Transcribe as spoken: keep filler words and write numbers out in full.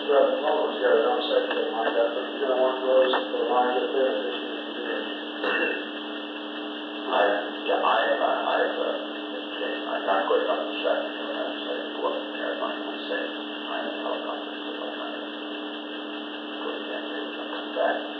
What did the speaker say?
President Mullen's got his own secretary lined up, but he's gonna want Rose to line up there in addition to the I, yeah, I have, uh, I have, uh, James, I'm not quite on the second, so I have to say, what, I'm not going to say, I have a helicopter, so I'm not going to, go to campaign, I'm coming back.